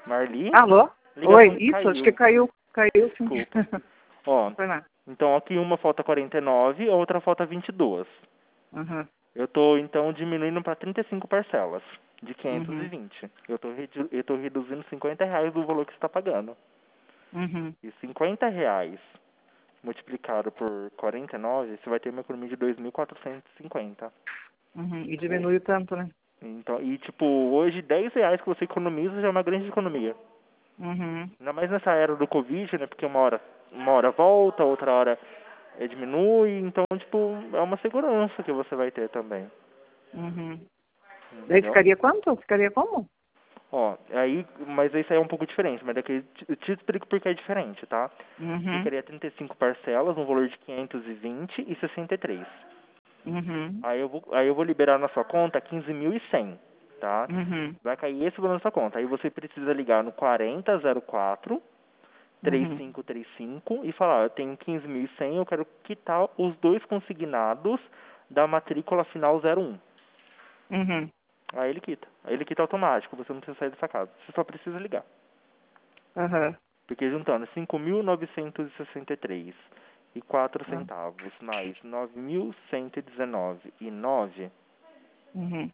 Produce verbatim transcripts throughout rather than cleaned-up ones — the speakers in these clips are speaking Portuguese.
Marli? Alô? Ligação Oi, que isso, caiu. acho que caiu, caiu sim. Desculpa. Ó, Foi lá. então aqui uma falta quarenta e nove, a outra falta vinte e dois. Uhum, Eu tô, então, diminuindo para trinta e cinco parcelas de quinhentos e uhum, vinte. Eu tô, redu eu tô reduzindo cinquenta reais do valor que você está pagando. uhum, E cinquenta reais multiplicado por quarenta e nove, você vai ter uma economia de dois mil quatrocentos e cinquenta. uhum. E diminui tanto, né? Então, e tipo, hoje dez reais que você economiza já é uma grande economia. Uhum, Ainda mais nessa era do Covid, né? Porque uma hora, uma hora volta, outra hora é, diminui. Então, tipo, é uma segurança que você vai ter também. uhum. Daí Entendeu? ficaria quanto? Ficaria como? Ó, aí, mas isso aí é um pouco diferente, mas daqui eu te explico porque é diferente, tá? Uhum, Ficaria trinta e cinco parcelas, no valor de quinhentos e vinte e sessenta e três. uhum, Aí eu vou, aí eu vou liberar na sua conta quinze mil e cem, tá? uhum, Vai cair esse valor na sua conta. Aí você precisa ligar no quarenta zero quatro três uhum, cinco três cinco e falar, eu tenho quinze mil e cem, eu quero quitar os dois consignados da matrícula final zero um. uhum. Aí ele quita. Aí ele quita automático, você não precisa sair dessa casa. Você só precisa ligar. Aham. Porque juntando cinco mil novecentos e sessenta e três e quatro Ah, centavos mais nove mil cento e dezenove e nove, uhum.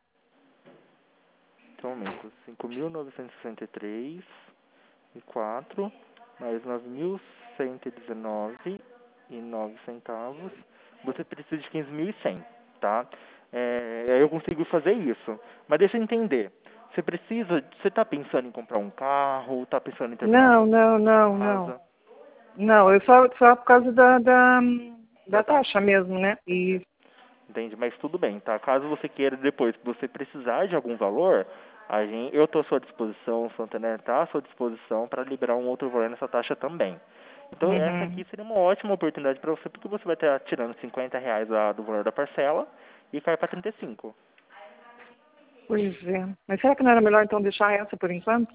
então aumento cinco mil novecentos e sessenta e três e quatro mais nove mil cento e dezenove e nove centavos, você precisa de quinze mil e cem, tá? É, aí eu consigo fazer isso. Mas deixa eu entender. Você precisa, você está pensando em comprar um carro, está pensando em terminar Não, uma não, não, não. casa? Não, eu só, só por causa da, da, Da da taxa. taxa mesmo, né? E, Entende? Mas tudo bem, tá? Caso você queira depois, que você precisar de algum valor, a gente, eu estou à sua disposição, o Santander está à sua disposição para liberar um outro valor nessa taxa também. Então essa uhum. aqui seria uma ótima oportunidade para você, porque você vai estar tirando cinquenta reais da- do valor da parcela e cai para trinta e cinco. Pois é. Mas será que não era melhor então deixar essa por enquanto?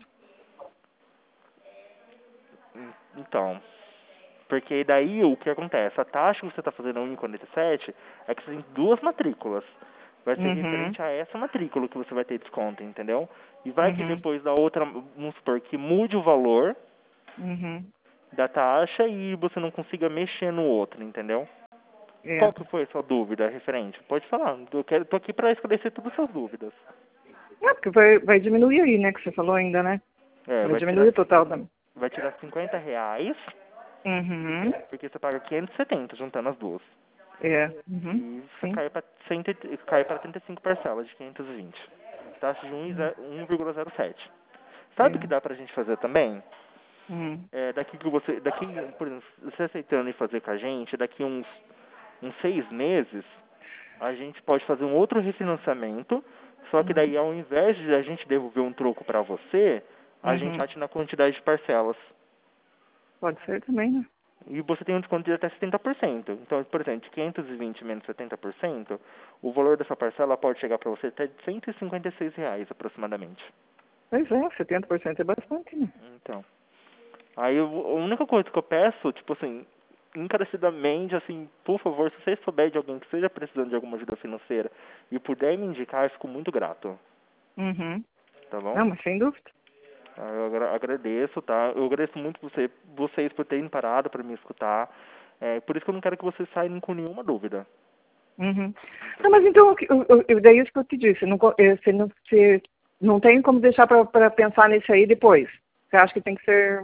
Hum, Então, porque daí o que acontece? A taxa que você está fazendo a um vírgula quarenta e sete é que você tem duas matrículas. Vai ser Uhum, referente a essa matrícula que você vai ter desconto, entendeu? E vai que uhum, depois da outra, vamos supor, que mude o valor uhum. da taxa e você não consiga mexer no outro, entendeu? É. Qual que foi a sua dúvida referente? Pode falar, eu quero, tô aqui para esclarecer todas as suas dúvidas. É, porque vai, vai diminuir aí, né? Que você falou ainda, né? É, Vai vai diminuir tirar, o total da. vai tirar cinquenta reais, Uhum. porque você paga quinhentos e setenta juntando as duas. É. Uhum. E você Sim. cai para cai para trinta e cinco parcelas de quinhentos e vinte. Taxa de Uhum. um vírgula zero sete. Sabe o que É. dá pra gente fazer também? Uhum. É, daqui que você, daqui, por exemplo, você aceitando ir fazer com a gente, daqui uns, uns seis meses, a gente pode fazer um outro refinanciamento, só que daí Uhum. ao invés de a gente devolver um troco para você, a gente Uhum. bate na quantidade de parcelas. Pode ser também, né? E você tem um desconto de até setenta por cento. Então, por exemplo, de quinhentos e vinte menos setenta por cento, o valor dessa parcela pode chegar para você até de cento e cinquenta e seis reais aproximadamente. Pois é, setenta por cento é bastante, né? Então, aí eu, a única coisa que eu peço, tipo assim, encarecidamente, assim, por favor, se você souber de alguém que esteja precisando de alguma ajuda financeira e puder me indicar, eu fico muito grato, Uhum. tá bom? Não, mas sem dúvida. Ah, Eu agra- agradeço, tá? Eu agradeço muito você, vocês por terem parado para me escutar. É, por isso que eu não quero que vocês saiam com nenhuma dúvida, Uhum. Não, mas entendeu? então, eu, eu, eu- daí isso que eu te disse, não, co- eh, você não, você não tem como deixar para pensar nisso aí depois. Você acha que tem que ser.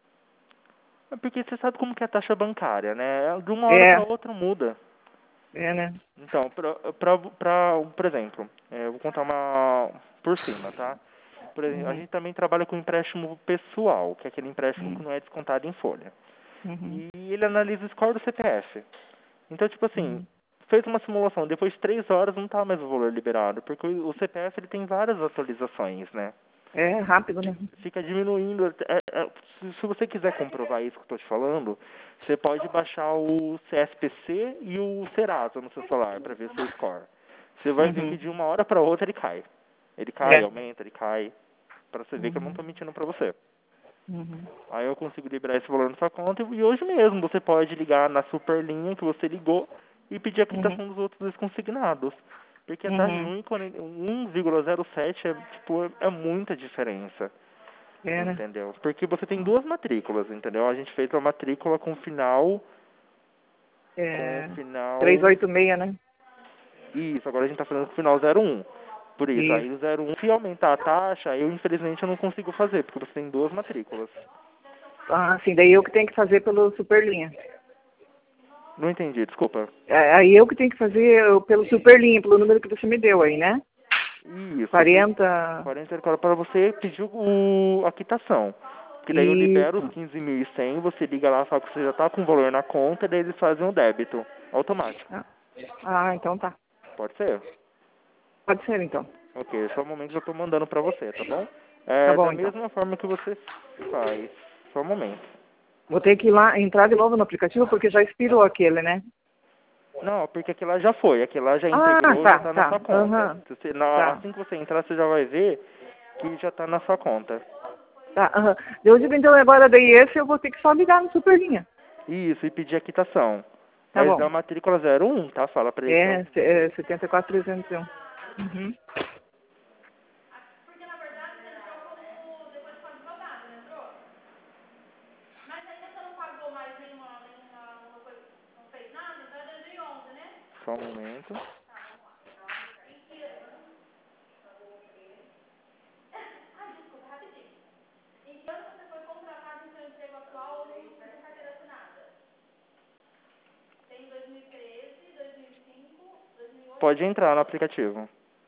É porque você sabe como que é a taxa bancária, né? De uma hora para É, outra muda. é, né? Então, pra, pra, pra, por exemplo, é, eu vou contar uma por cima, tá? Por exemplo, a Uhum. gente também trabalha com empréstimo pessoal, que é aquele empréstimo que Uhum. não é descontado em folha. Uhum. E ele analisa o score do C P F. Então, tipo assim, Uhum. fez uma simulação, depois de três horas não tá mais o valor liberado, porque o o C P F ele tem várias atualizações, né? É rápido, né? Fica diminuindo. é, é, se, se você quiser comprovar isso que eu estou te falando, você pode baixar o C S P C e o Serasa no seu celular para ver seu score. Você vai ver que Uhum. de uma hora para outra ele cai. Ele cai, É. aumenta, ele cai. Para você ver que eu não Uhum. estou mentindo para você. Uhum. Aí eu consigo liberar esse valor na sua conta e hoje mesmo você pode ligar na superlinha que você ligou e pedir a Uhum. quitação dos outros dois consignados. Porque a taxa de Uhum. um vírgula zero sete é, tipo, é muita diferença. É, né? Entendeu? Porque você tem duas matrículas, entendeu? A gente fez uma matrícula com final... É, Com final... trezentos e oitenta e seis, né? Isso, agora a gente tá fazendo com final zero um. Por isso, aí Isso. o zero um, se aumentar a taxa, eu infelizmente eu não consigo fazer, porque você tem duas matrículas. Ah, sim, daí eu que tenho que fazer pelo Superlinha. Não entendi, desculpa. É, aí eu que tenho que fazer eu- pelo Superlinha, pelo número que você me deu aí, né? Isso, por quarenta. quarenta para você pedir o, a quitação. Que daí eu libero os Isso. quinze mil e cem, você liga lá, fala que você já tá com o valor na conta, e daí eles fazem um débito automático. Ah, ah, então tá. Pode ser? Pode ser, então. Ok, só um momento que eu tô mandando pra você, tá bom? Tá É bom, da então. mesma forma que você faz. Só um momento. Vou ter que ir lá, entrar de novo no aplicativo, porque já expirou aquele, né? Não, porque aquilo lá já foi, aquilo lá já Ah, integrou, já tá, tá na tá. sua conta. Aham. Se você, na- Tá. assim que você entrar, você já vai ver que já tá na sua conta. Tá, aham. Eu digo, então, agora daí esse eu vou ter que só ligar no Superlinha. Isso, e pedir a quitação. Tá Mas bom. da matrícula zero um, tá? Fala pra eles que é É, o... se- é setenta e quatro, trezentos e um. Uhum. Só um momento. Pode entrar no aplicativo.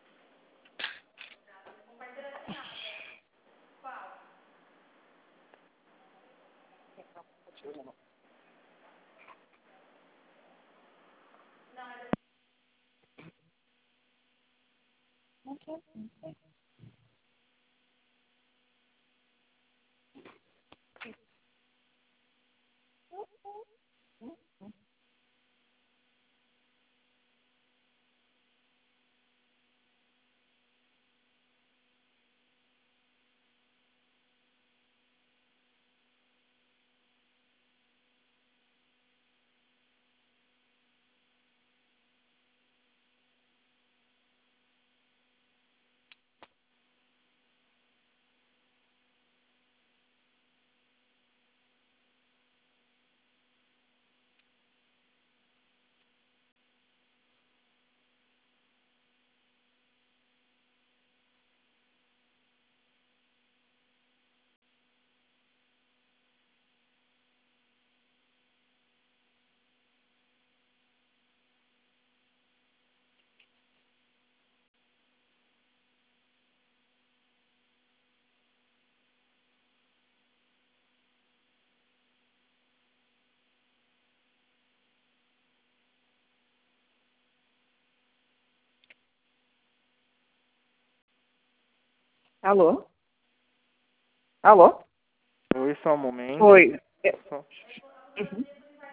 Alô? Alô? Oi, só um momento. Oi. É, Só... uhum.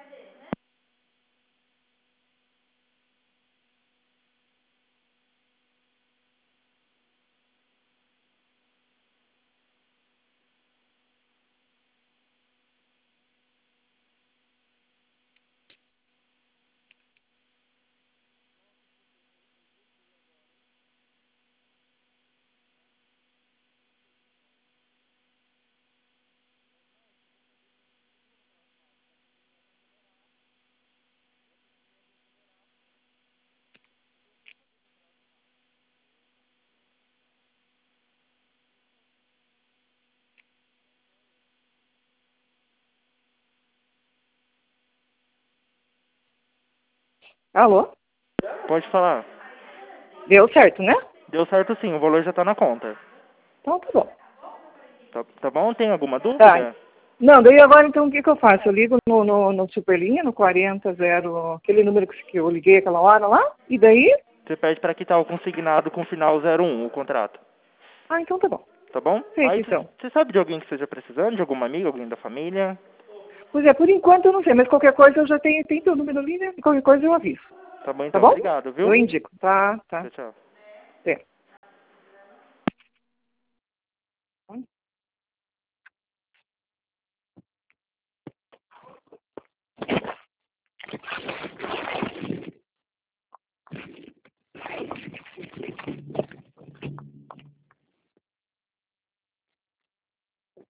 Alô? Pode falar. Deu certo, né? Deu certo sim, o valor já tá na conta. Então tá bom. Tá, tá bom? Tem alguma Tá. dúvida? Não, daí agora então o que, que eu faço? Eu ligo no, no, no Superlinha, no quarenta zero, aquele número que, que eu liguei aquela hora lá, e daí? Você pede pra quitar o consignado com final zero um, o contrato. Ah, então tá bom. Tá bom? Feito Aí você então. você sabe de alguém que esteja precisando? De alguma amiga, alguém da família? Pois é, por enquanto eu não sei, mas qualquer coisa eu já tenho, tem teu número ali, né? Qualquer coisa eu aviso. Tá bom Tá então, bom? obrigado, Eu viu? indico. Tá, tá. Tchau, tchau. Até.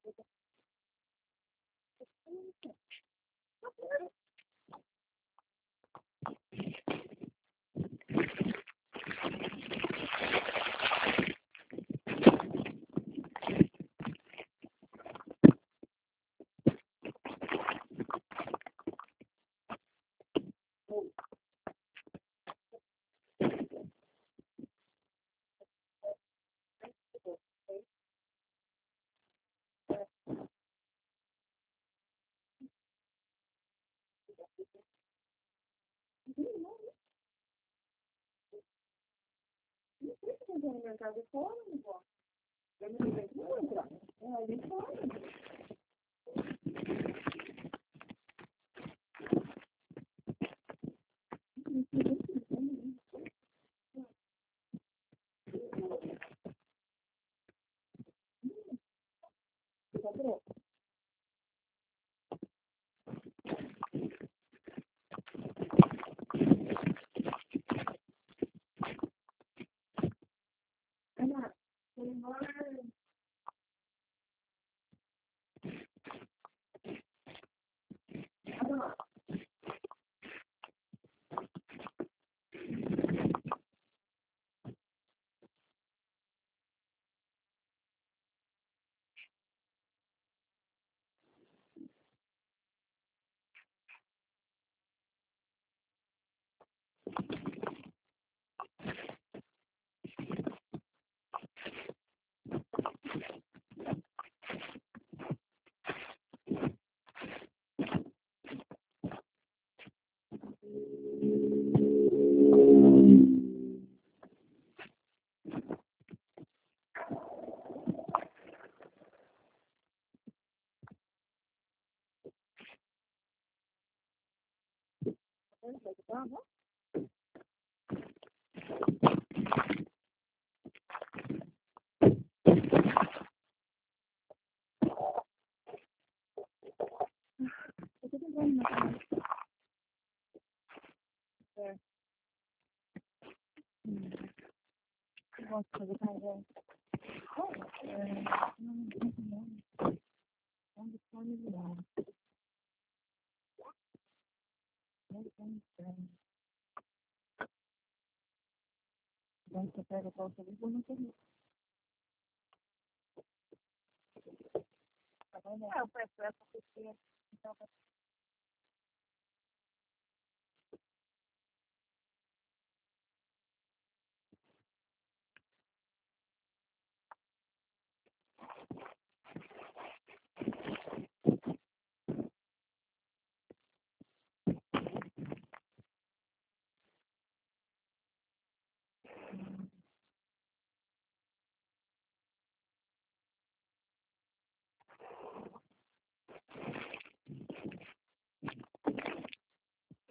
É, eu peço essa pessoa.